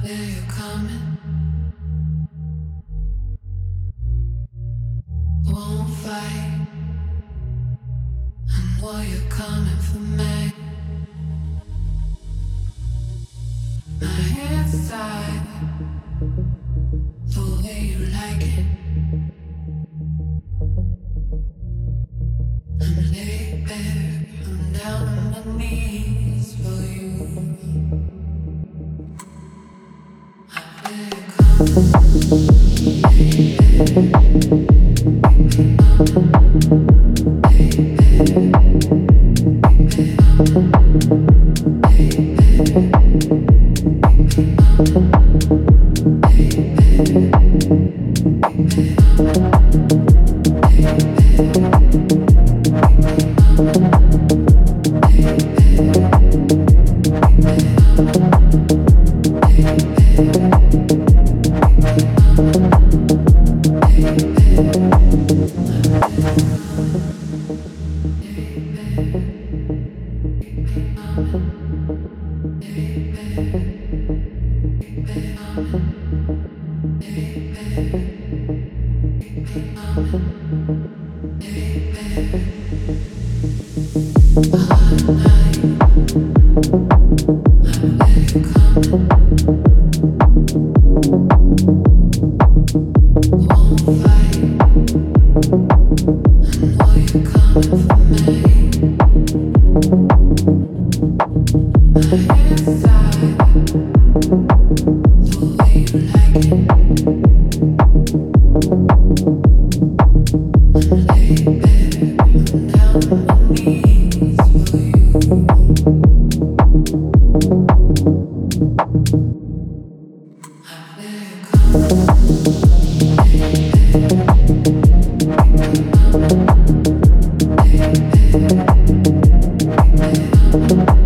feel you coming. Won't fight. I know you're coming for me. My hands tied, the way you like it. I'm laid bare, I'm down on my knees for you. I feel you coming, Thank